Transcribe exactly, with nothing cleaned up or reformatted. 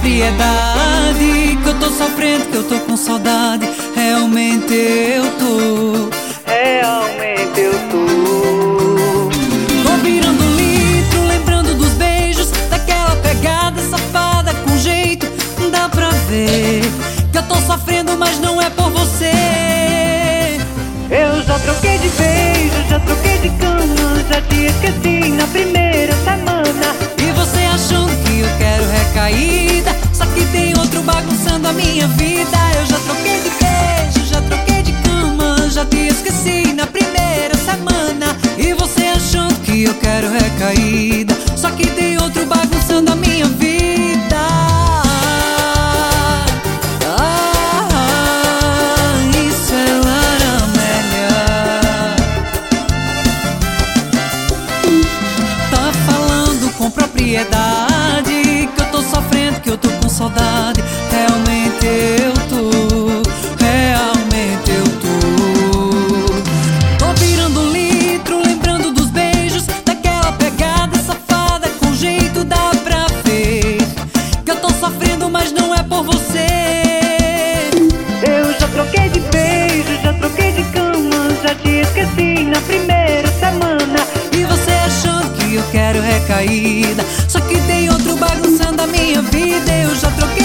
propriedade, que eu tô sofrendo, que eu tô com saudade. Realmente eu tô, Realmente eu tô. tô virando um litro, lembrando dos beijos, daquela pegada safada com jeito. Dá pra ver que eu tô sofrendo, mas não é por você. Eu já troquei de beijo, já troquei de cama, já te esqueci na primeira semana. E você achando que eu quero recaída, só que tem outro bagunçando a minha vida. Eu já troquei de beijo, já troquei de cama, já te esqueci na primeira semana. E você achando que eu quero recaída, só que tem outro bagunçando a minha vida. Ah, isso é Laramélia. Tá falando com propriedade, que eu tô sofrendo, que eu tô com saudade. Realmente eu tô, realmente eu tô. Tô virando um litro, lembrando dos beijos, daquela pegada safada com jeito. Dá pra ver que eu tô sofrendo, mas não é por você. Eu já troquei de beijo, já troquei de cama, já te esqueci na primeira semana. E você achando que eu quero recaída, só que tem outro bagunçando a minha vida. Eu já troquei